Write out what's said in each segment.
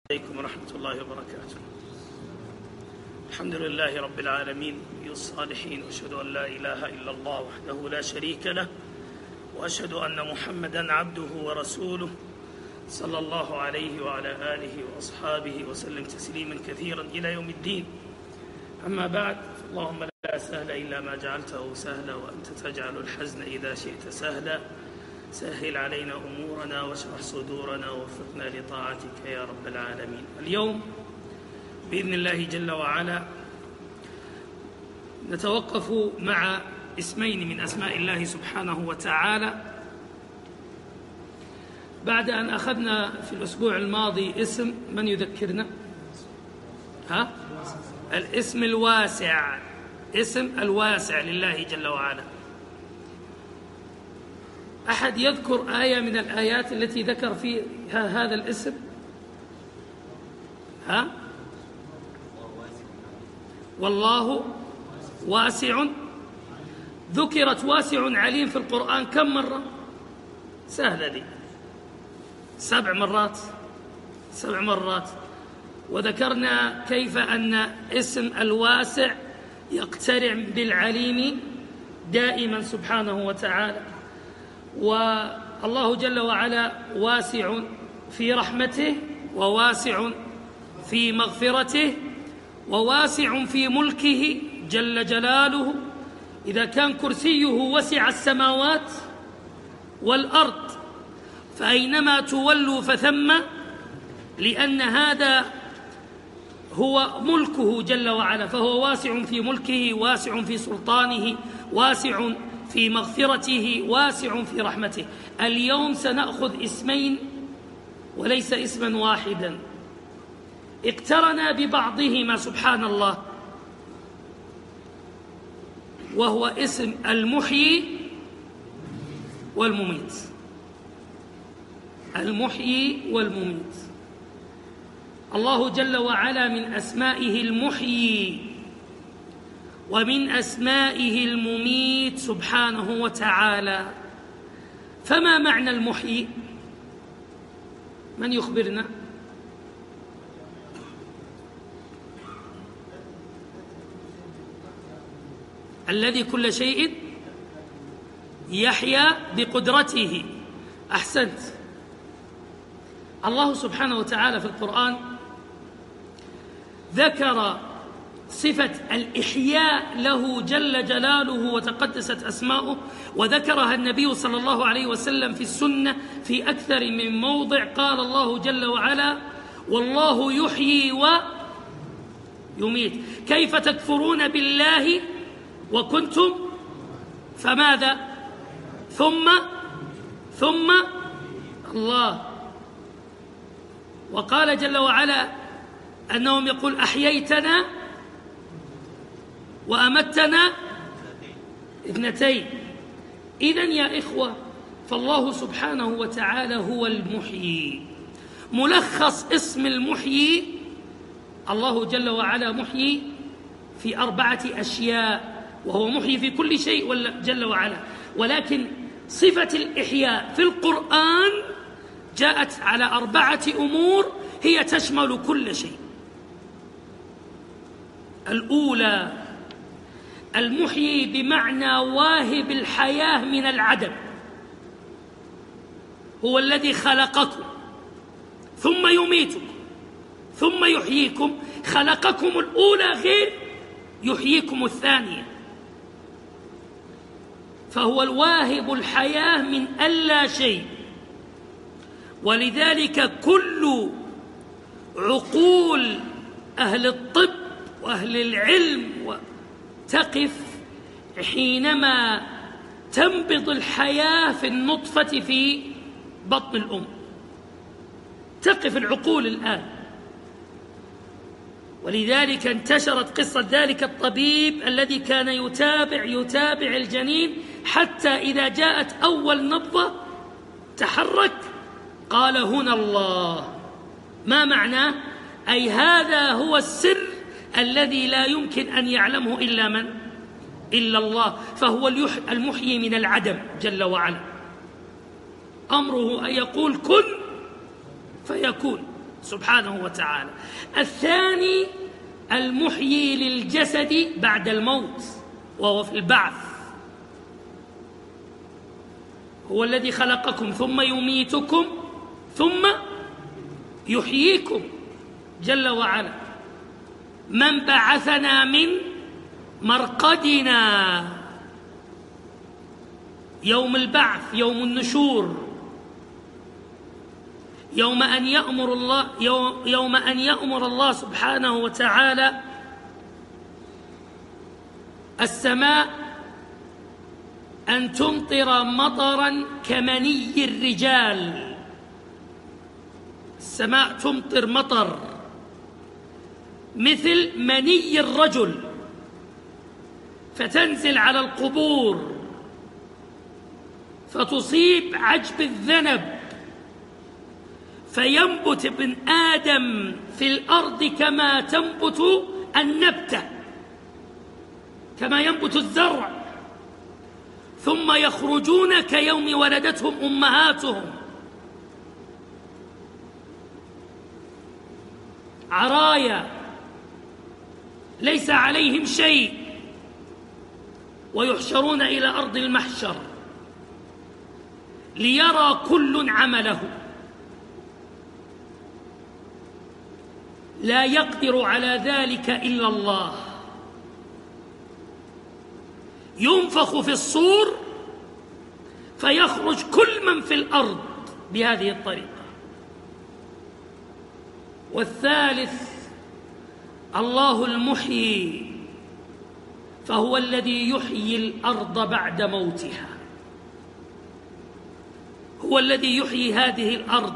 عليكم ورحمة الله وبركاته. الحمد لله رب العالمين الصالحين، وأشهد أن لا إله إلا الله وحده لا شريك له، وأشهد أن محمدا عبده ورسوله صلى الله عليه وعلى آله وأصحابه وسلم تسليما كثيرا إلى يوم الدين. أما بعد، اللهم لا سهل إلا ما جعلته سهلا، وأنت تجعل الحزن إذا شئت سهلا. سهل علينا أمورنا واشرح صدورنا ووفقنا لطاعتك يا رب العالمين. اليوم بإذن الله جل وعلا نتوقف مع اسمين من أسماء الله سبحانه وتعالى، بعد أن أخذنا في الأسبوع الماضي اسم، من يذكرنا؟ الاسم الواسع، اسم الواسع لله جل وعلا. أحد يذكر آية من الآيات التي ذكر فيها هذا الاسم؟ والله واسع. ذكرت واسع عليم في القرآن كم مرة؟ سهلة دي، 7 مرات. 7 مرات. وذكرنا كيف أن اسم الواسع يقترن بالعليم دائما سبحانه وتعالى. والله جل وعلا واسع في رحمته، وواسع في مغفرته، وواسع في ملكه جل جلاله. إذا كان كرسيه وسع السماوات والأرض، فأينما تولوا فثم، لأن هذا هو ملكه جل وعلا، فهو واسع في ملكه، واسع في سلطانه، واسع في مغفرته، واسع في رحمته. اليوم سنأخذ اسمين وليس اسما واحدا اقترنا ببعضهما سبحان الله، وهو اسم المحيي والمميت. المحيي والمميت. الله جل وعلا من أسمائه المحيي، ومن أسمائه المميت سبحانه وتعالى. فما معنى المحيي؟ من يخبرنا؟ الذي كل شيء يحيا بقدرته. أحسنت. الله سبحانه وتعالى في القرآن ذكر صفة الإحياء له جل جلاله وتقدست أسماؤه، وذكرها النبي صلى الله عليه وسلم في السنة في أكثر من موضع. قال الله جل وعلا: والله يحيي ويميت، كيف تكفرون بالله وكنتم فماذا؟ ثم الله. وقال جل وعلا أنهم يقول: أحييتنا وأمتنا 2. إذن يا إخوة، فالله سبحانه وتعالى هو المحيي. ملخص اسم المحيي: الله جل وعلا محيي في 4 أشياء، وهو محيي في كل شيء جل وعلا، ولكن صفة الإحياء في القرآن جاءت على 4 أمور هي تشمل كل شيء. الأولى: المحيي بمعنى واهب الحياة من العدم، هو الذي خلقكم ثم يميتكم ثم يحييكم. خلقكم الأولى غير يحييكم الثانية، فهو الواهب الحياة من ألا شيء. ولذلك كل عقول أهل الطب وأهل العلم تقف حينما تنبض الحياة في النطفة في بطن الأم، تقف العقول الآن. ولذلك انتشرت قصة ذلك الطبيب الذي كان يتابع الجنين حتى إذا جاءت أول نبضة تحرك، قال: هنا الله. ما معناه؟ أي هذا هو السر الذي لا يمكن أن يعلمه إلا من؟ إلا الله. فهو المحيي من العدم جل وعلا. أمره أن يقول كن فيكون. سبحانه وتعالى. الثاني المحيي للجسد بعد الموت، وهو في البعث. هو الذي خلقكم ثم يميتكم ثم يحييكم جل وعلا. من بعثنا من مرقدنا يوم البعث، يوم النشور، يوم أن يأمر الله سبحانه وتعالى السماء أن تمطر مطرا كمني الرجال. السماء تمطر مطر مثل مني الرجل، فتنزل على القبور فتصيب عجب الذنب، فينبت ابن آدم في الأرض كما تنبت النبتة، كما ينبت الزرع، ثم يخرجون كيوم ولدتهم أمهاتهم عرايا ليس عليهم شيء، ويحشرون إلى أرض المحشر ليرى كل عمله. لا يقدر على ذلك إلا الله. ينفخ في الصور فيخرج كل من في الأرض بهذه الطريقة. والثالث الله المحيي، فهو الذي يحيي الأرض بعد موتها. هو الذي يحيي هذه الأرض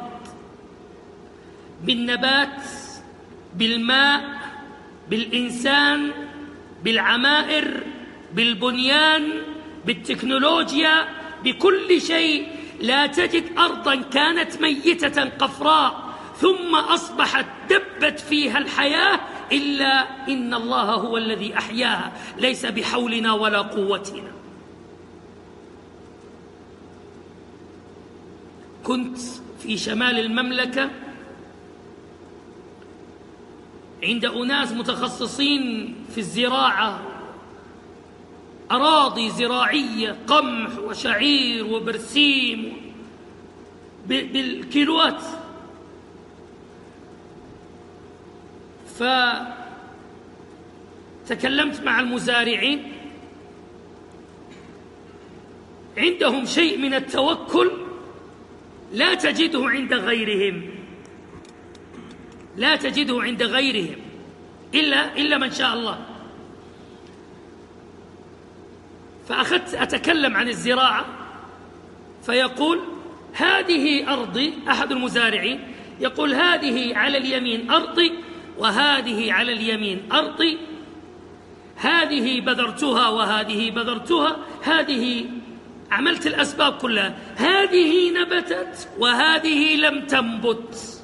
بالنبات، بالماء، بالإنسان، بالعمائر، بالبنيان، بالتكنولوجيا، بكل شيء. لا تجد أرضا كانت ميتة قفراء ثم أصبحت دبت فيها الحياة إلا إن الله هو الذي أحياها، ليس بحولنا ولا قوتنا. كنت في شمال المملكة عند أناس متخصصين في الزراعة، أراضي زراعية، قمح وشعير وبرسيم بالكيلوات. فتكلمت مع المزارعين، عندهم شيء من التوكل لا تجده عند غيرهم، لا تجده عند غيرهم إلا من شاء الله. فأخذت أتكلم عن الزراعة، فيقول هذه أرضي، أحد المزارعين يقول هذه على اليمين أرضي وهذه على اليمين أرضي، هذه بذرتها وهذه بذرتها، هذه عملت الأسباب كلها، هذه نبتت وهذه لم تنبت،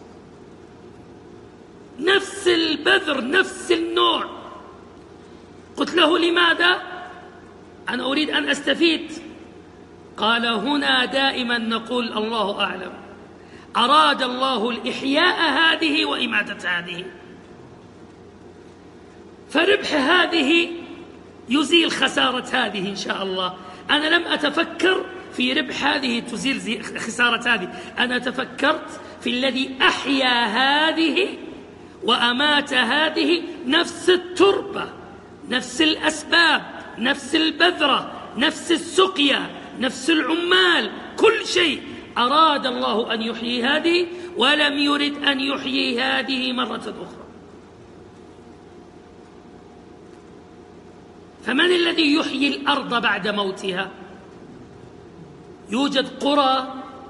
نفس البذر نفس النوع. قلت له لماذا؟ أنا أريد أن أستفيد. قال هنا دائما نقول الله أعلم، أراد الله الإحياء هذه وإماتة هذه، فربح هذه يزيل خسارة هذه إن شاء الله. أنا لم أتفكر في ربح هذه تزيل خسارة هذه، أنا تفكرت في الذي أحيا هذه وأمات هذه، نفس التربة، نفس الأسباب، نفس البذرة، نفس السقيا، نفس العمال، كل شيء. أراد الله أن يحيي هذه ولم يرد أن يحيي هذه مرة أخرى. فمن الذي يحيي الأرض بعد موتها؟ يوجد قرى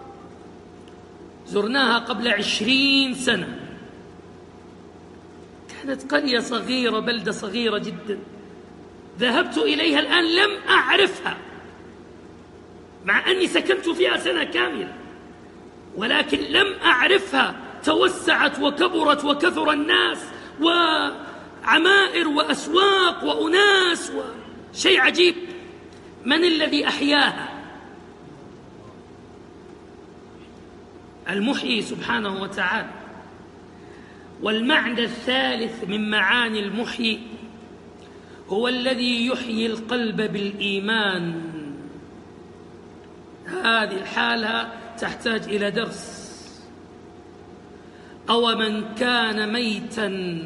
زرناها قبل 20 سنة، كانت قرية صغيرة، بلدة صغيرة جدا، ذهبت إليها الآن لم أعرفها مع أني سكنت فيها سنة كاملة، ولكن لم أعرفها. توسعت وكبرت وكثر الناس وعمائر وأسواق وأناس وشيء عجيب. من الذي أحياها؟ المحيي سبحانه وتعالى. والمعنى الثالث من معاني المحيي هو الذي يحيي القلب بالإيمان. هذه الحالة تحتاج إلى درس. أو من كان ميتا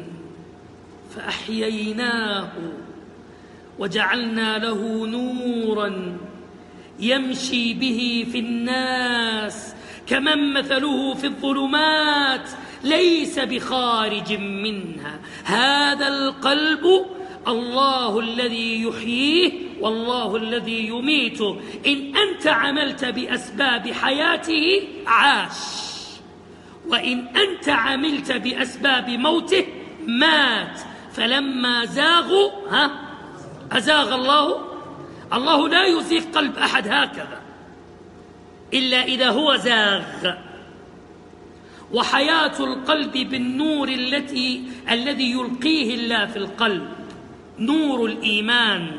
فأحييناه وجعلنا له نورا يمشي به في الناس كمن مثله في الظلمات ليس بخارج منها. هذا القلب الله الذي يحييه والله الذي يميته. إن أنت عملت بأسباب حياته عاش، وإن أنت عملت بأسباب موته مات. فلما زاغوا أزاغ الله لا يزيغ قلب أحد هكذا إلا إذا هو زاغ. وحياة القلب بالنور الذي يلقيه الله في القلب، نور الإيمان.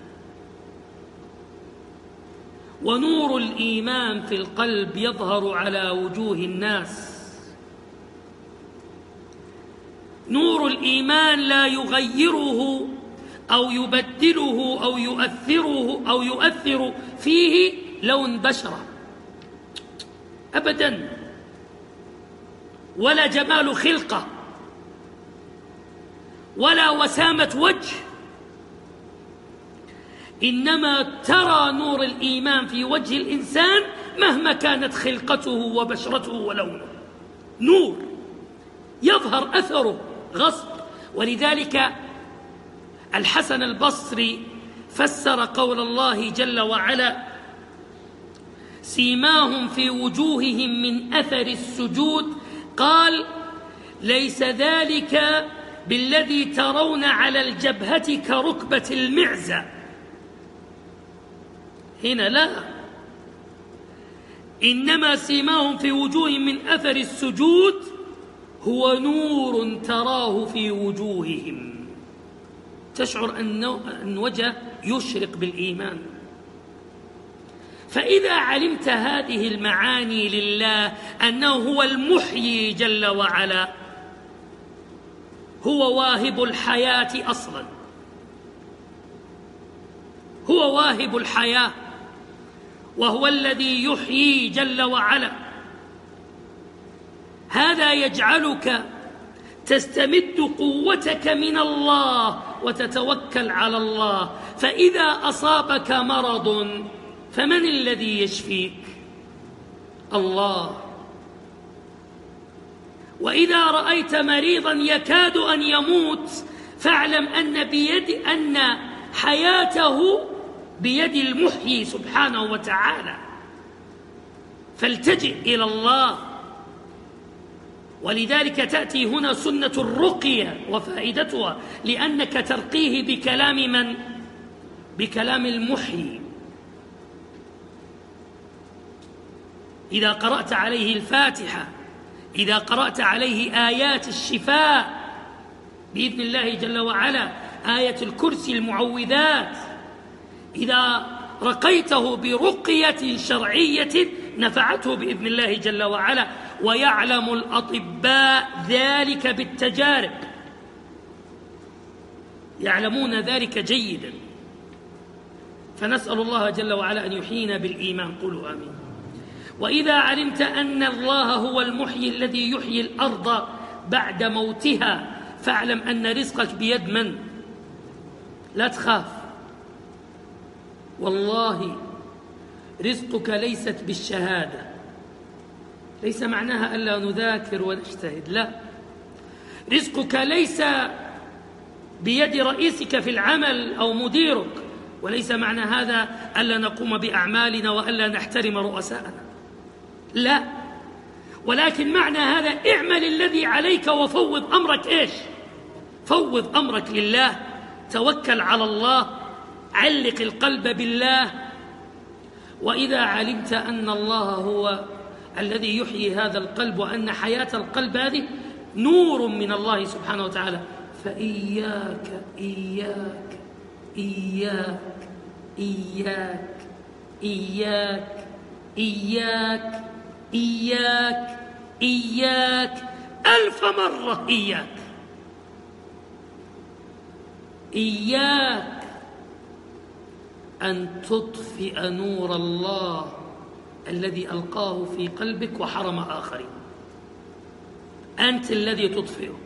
ونور الإيمان في القلب يظهر على وجوه الناس. نور الإيمان لا يغيره أو يبدله أو يؤثر فيه لون بشرة أبدا، ولا جمال خلقة، ولا وسامة وجه. إنما ترى نور الإيمان في وجه الإنسان مهما كانت خلقته وبشرته ولونه، نور يظهر أثره غصب. ولذلك الحسن البصري فسر قول الله جل وعلا: سيماهم في وجوههم من أثر السجود، قال: ليس ذلك بالذي ترون على الجبهة كركبة المعزة. هنا لا، إنما سيماهم في وجوههم من أثر السجود هو نور تراه في وجوههم، تشعر أن وجه يشرق بالإيمان. فإذا علمت هذه المعاني لله، أنه هو المحيي جل وعلا، هو واهب الحياة أصلا، هو واهب الحياة، وهو الذي يحيي جل وعلا، هذا يجعلك تستمد قوتك من الله وتتوكل على الله. فإذا أصابك مرض فمن الذي يشفيك؟ الله. وإذا رأيت مريضا يكاد أن يموت فاعلم أن حياته بيد المحيي سبحانه وتعالى، فالتجئ إلى الله. ولذلك تأتي هنا سنة الرقية وفائدتها، لأنك ترقيه بكلام من؟ بكلام المحيي. إذا قرأت عليه الفاتحة، إذا قرأت عليه آيات الشفاء بإذن الله جل وعلا، آية الكرسي، المعوذات، إذا رقيته برقية شرعية نفعته بإذن الله جل وعلا. ويعلم الأطباء ذلك بالتجارب، يعلمون ذلك جيدا. فنسأل الله جل وعلا أن يحيينا بالإيمان، قولوا آمين. وإذا علمت أن الله هو المحيي الذي يحيي الأرض بعد موتها، فاعلم أن رزقك بيد من؟ لا تخاف، والله رزقك ليست بالشهادة. ليس معناها ألا نذاكر ونجتهد، لا، رزقك ليس بيد رئيسك في العمل أو مديرك، وليس معنى هذا ألا نقوم بأعمالنا وألا نحترم رؤساءنا، لا، ولكن معنى هذا اعمل الذي عليك وفوض أمرك. إيش؟ فوض أمرك لله، توكل على الله، علق القلب بالله. وإذا علمت أن الله هو الذي يحيي هذا القلب، وأن حياة القلب هذه نور من الله سبحانه وتعالى، فإياك إياك إياك إياك إياك إياك إياك إياك 1000 مرة إياك أن تطفئ نور الله الذي ألقاه في قلبك وحرم آخرين. أنت الذي تطفئه.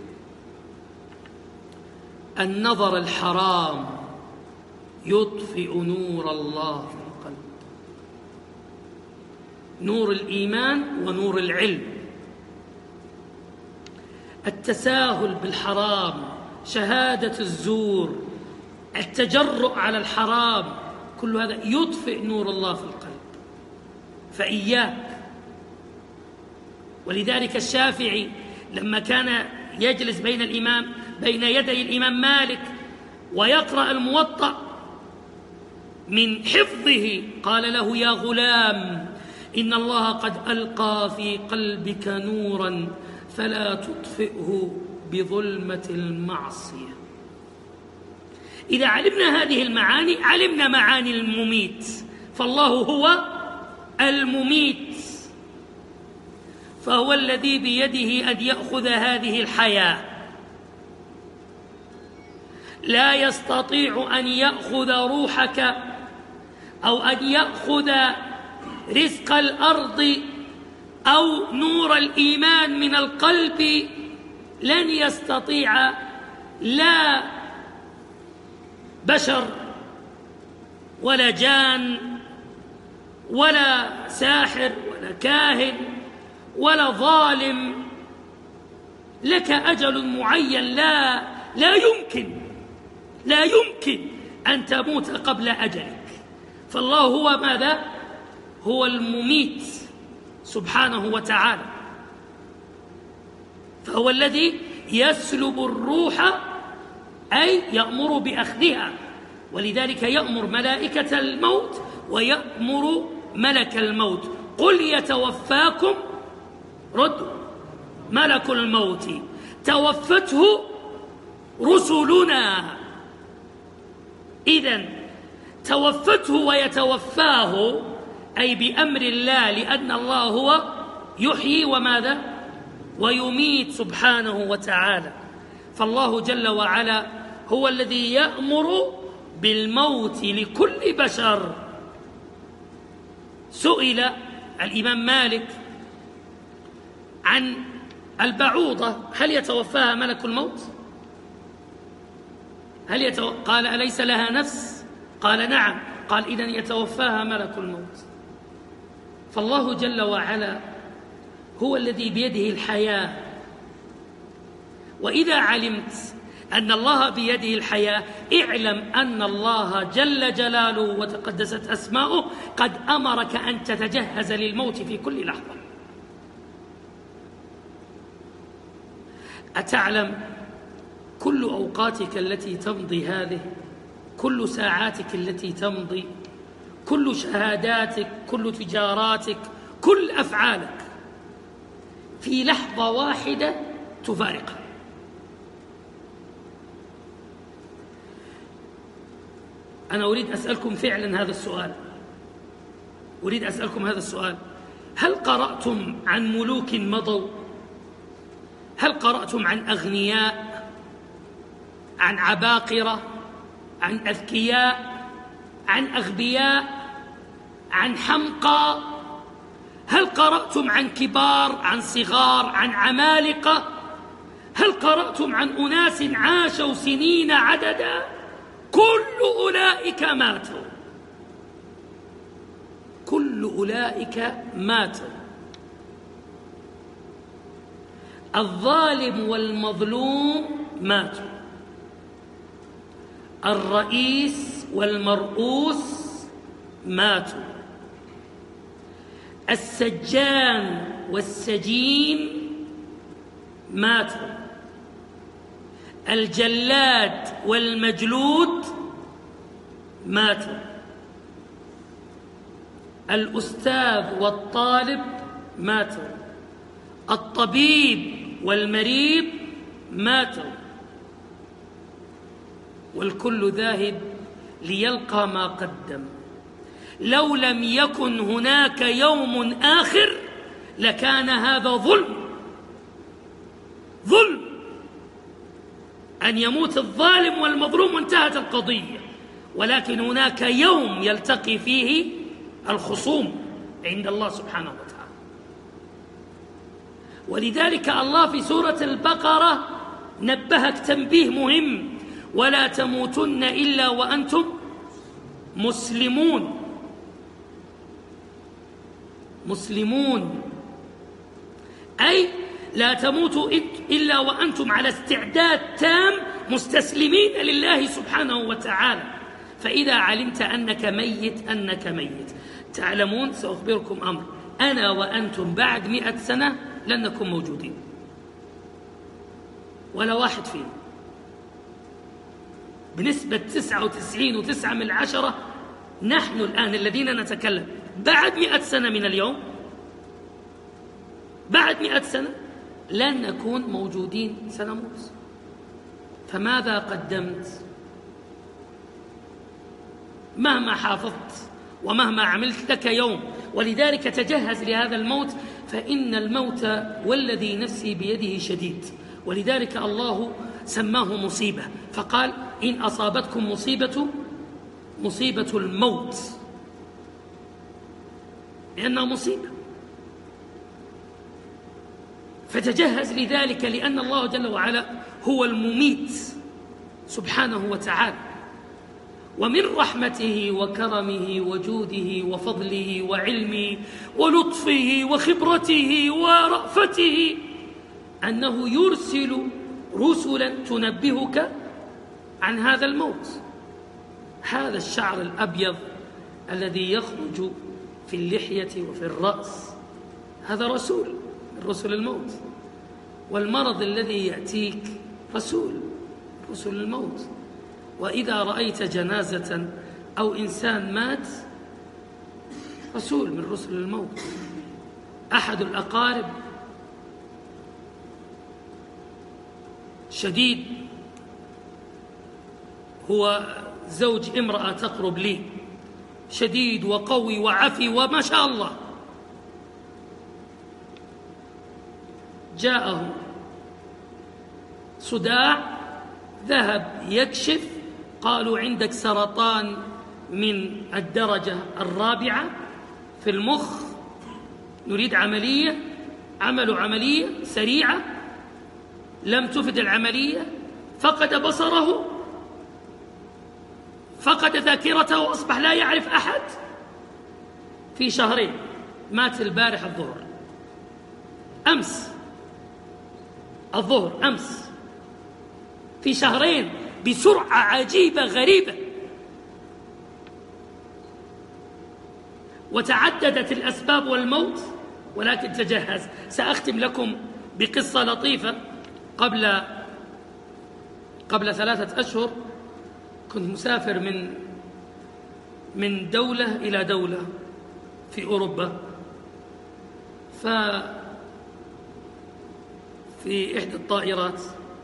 النظر الحرام يطفئ نور الله في القلب، نور الإيمان ونور العلم. التساهل بالحرام، شهادة الزور، التجرؤ على الحرام، كل هذا يطفئ نور الله في القلب. فإياك. ولذلك الشافعي لما كان يجلس بين يدي الإمام مالك ويقرأ الموطأ من حفظه قال له: يا غلام، إن الله قد ألقى في قلبك نورا فلا تطفئه بظلمة المعصية. إذا علمنا هذه المعاني علمنا معاني المميت، فالله هو المميت، فهو الذي بيده أن يأخذ هذه الحياة. لا يستطيع أن يأخذ روحك أو أن يأخذ رزق الأرض أو نور الإيمان من القلب، لن يستطيع لا بشر ولا جان ولا ساحر ولا كاهن ولا ظالم. لك أجل معين، لا يمكن أن تموت قبل أجلك. فالله هو ماذا؟ هو المميت سبحانه وتعالى، فهو الذي يسلب الروح، أي يأمر بأخذها. ولذلك يأمر ملائكة الموت ويأمر ملك الموت: قل يتوفاكم ملك الموت توفته رسلنا. إذن توفته ويتوفاه أي بأمر الله، لأن الله هو يحيي وماذا؟ ويميت سبحانه وتعالى. فالله جل وعلا هو الذي يأمر بالموت لكل بشر. سئل الإمام مالك عن البعوضة: هل يتوفاها ملك الموت؟ قال: أليس لها نفس؟ قال: نعم. قال: إذن يتوفاها ملك الموت. فالله جل وعلا هو الذي بيده الحياة. وإذا علمت أن الله بيده الحياة، اعلم أن الله جل جلاله وتقدست أسماؤه قد أمرك أن تتجهز للموت في كل لحظة. أتعلم كل أوقاتك التي تمضي هذه، كل ساعاتك التي تمضي، كل شهاداتك، كل تجاراتك، كل أفعالك في لحظة واحدة تفارقها. أنا أريد أسألكم فعلا هذا السؤال. هل قرأتم عن ملوك مضوا؟ هل قرأتم عن أغنياء، عن عباقرة، عن أذكياء، عن أغبياء، عن حمقى؟ هل قرأتم عن كبار، عن صغار، عن عمالقة؟ هل قرأتم عن أناس عاشوا سنين عددا؟ كل أولئك ماتوا. الظالم والمظلوم ماتوا، الرئيس والمرؤوس ماتوا، السجان والسجين ماتوا، الجلاد والمجلود ماتوا، الأستاذ والطالب ماتوا، الطبيب والمريض ماتوا، والكل ذاهب ليلقى ما قدم. لو لم يكن هناك يوم آخر لكان هذا ظلم، ظلم أن يموت الظالم والمظلوم وانتهت القضية، ولكن هناك يوم يلتقي فيه الخصوم عند الله سبحانه وتعالى. ولذلك الله في سورة البقرة نبهك تنبيه مهم: ولا تموتن إلا وأنتم مسلمون. مسلمون أي لا تموتوا إلا وأنتم على استعداد تام مستسلمين لله سبحانه وتعالى. فإذا علمت أنك ميت تعلمون، سأخبركم أمر: أنا وأنتم بعد 100 سنة لن نكون موجودين، ولا واحد فينا، بنسبة 99.9 نحن الآن الذين نتكلم بعد 100 سنة من اليوم، بعد 100 سنة لن نكون موجودين، سنموت. فماذا قدمت؟ مهما حافظت ومهما عملت لك يوم. ولذلك تجهز لهذا الموت، فإن الموت والذي نفسي بيده شديد. ولذلك الله سماه مصيبة، فقال: إن أصابتكم مصيبة الموت، لأنها مصيبة. فتجهز لذلك، لأن الله جل وعلا هو المميت سبحانه وتعالى. ومن رحمته وكرمه وجوده وفضله وعلمه ولطفه وخبرته ورأفته أنه يرسل رسلا تنبهك عن هذا الموت. هذا الشعر الأبيض الذي يخرج في اللحية وفي الرأس، هذا رسول من رسل الموت. والمرض الذي يأتيك رسول الموت. وإذا رأيت جنازة أو إنسان مات، رسول من رسل الموت. أحد الأقارب شديد، هو زوج امرأة تقرب لي، شديد وقوي وعفي وما شاء الله. جاءه صداع، ذهب يكشف، قالوا عندك سرطان من الدرجة 4 في المخ، نريد عملية. عملوا عملية سريعة، لم تفد العملية، فقد بصره، فقد ذاكرته، وأصبح لا يعرف أحد في 2 مات البارح الظهر، أمس الظهر، أمس، في 2 بسرعة عجيبة غريبة. وتعددت الأسباب والموت، ولكن تجهز. سأختم لكم بقصة لطيفة. قبل 3 أشهر كنت مسافر من دولة إلى دولة في أوروبا، ففي إحدى الطائرات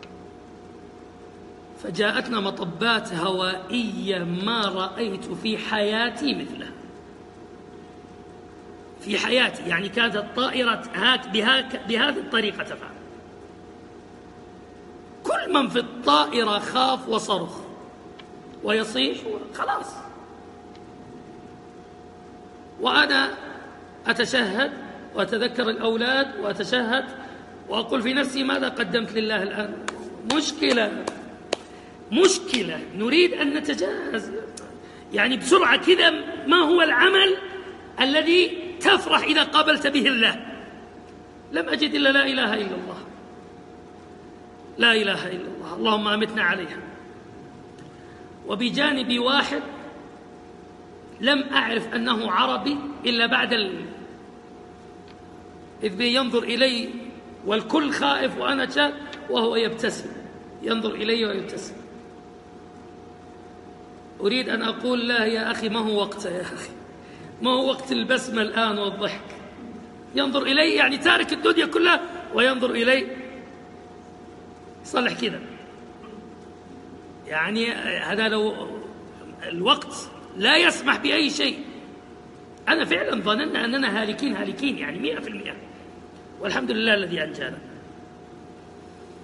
فجاءتنا مطبات هوائية ما رأيت في حياتي مثلها، في حياتي. يعني كانت الطائرة بهذه الطريقة تفعل. كل من في الطائرة خاف وصرخ ويصيح خلاص. وأنا أتشهد وأتذكر الأولاد وأتشهد وأقول في نفسي: ماذا قدمت لله الآن؟ مشكلة نريد أن نتجاهز. يعني بسرعة كذا، ما هو العمل الذي تفرح إذا قابلت به الله؟ لم أجد إلا لا إله إلا الله، لا إله إلا الله، اللهم أمتنا عليها. وبجانبي واحد لم أعرف أنه عربي إلا بعد إذ ينظر إلي والكل خائف وأنا شاك، وهو يبتسم، ينظر إلي ويبتسم. أريد أن أقول: لا يا أخي، ما هو وقته يا أخي، ما هو وقت البسمة الآن والضحك. ينظر إلي، يعني تارك الدنيا كلها وينظر إلي، صلح كذا. يعني هذا لو الوقت لا يسمح بأي شيء. أنا فعلا ظننا أننا هالكين، يعني 100%، والحمد لله الذي أنجانا.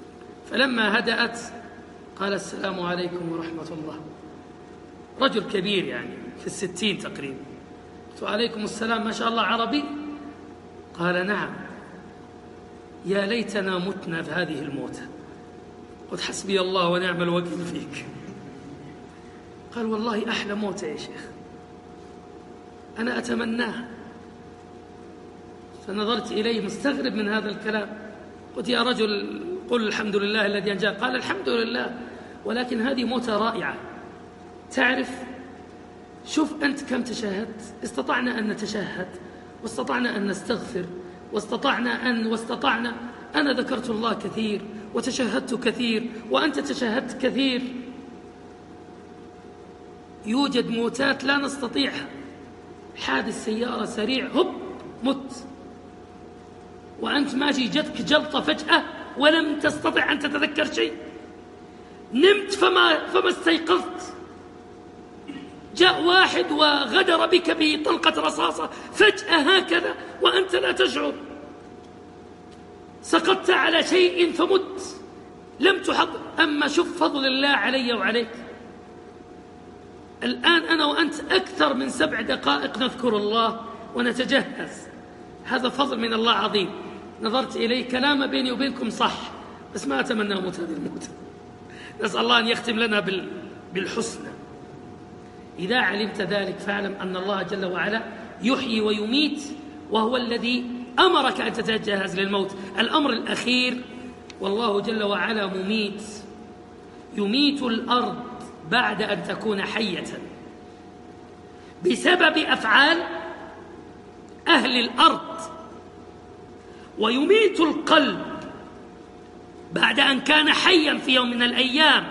فلما هدأت قال السلام عليكم ورحمة الله. رجل كبير يعني في 60 تقريبا. قلت عليكم السلام، ما شاء الله عربي؟ قال نعم. يا ليتنا متنا في هذه الموتة. قلت حسبي الله ونعم الوكيل فيك. قال والله أحلى موتة يا شيخ، أنا أتمناها. فنظرت إليه مستغرب من هذا الكلام. قلت يا رجل قل الحمد لله الذي أنجاه. قال الحمد لله، ولكن هذه موتة رائعة. تعرف، شوف أنت كم تشاهدت. استطعنا أن نتشهد، واستطعنا أن نستغفر، واستطعنا. أنا ذكرت الله كثير وتشهدت كثير وأنت تشهدت كثير. يوجد موتات لا نستطيعها. حادث سيارة سريع، هب مت، وأنت ماشي جتك جلطة فجأة ولم تستطع أن تتذكر شيء. نمت فما استيقظت. جاء واحد وغدر بك بطلقة رصاصة فجأة هكذا وأنت لا تشعر. سقطت على شيء فمت، لم تحضر. أما شوف فضل الله علي وعليك. الآن أنا وأنت أكثر من 7 دقائق نذكر الله ونتجهز. هذا فضل من الله عظيم. نظرت إليه، كلام بيني وبينكم صح، بس ما أتمنى أموت هذه الموت. نسأل الله أن يختم لنا بالحسنى. إذا علمت ذلك فاعلم أن الله جل وعلا يحيي ويميت، وهو الذي أمرك أن تتجهز للموت. الأمر الأخير، والله جل وعلا مميت، يميت الأرض بعد أن تكون حية بسبب أفعال أهل الأرض، ويميت القلب بعد أن كان حيا في يوم من الأيام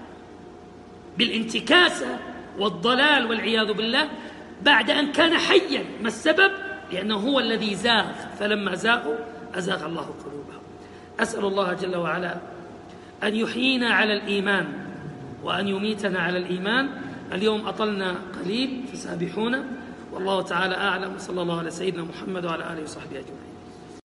بالانتكاسة والضلال والعياذ بالله، بعد أن كان حيا. ما السبب؟ لأنه هو الذي زاغ، فلما زاغوا أزاغ الله قلوبهم. أسأل الله جل وعلا أن يحيينا على الإيمان وأن يميتنا على الإيمان. اليوم أطلنا قليل فسابحونا، والله تعالى أعلم. صلى الله على سيدنا محمد وعلى آله وصحبه أجمعين.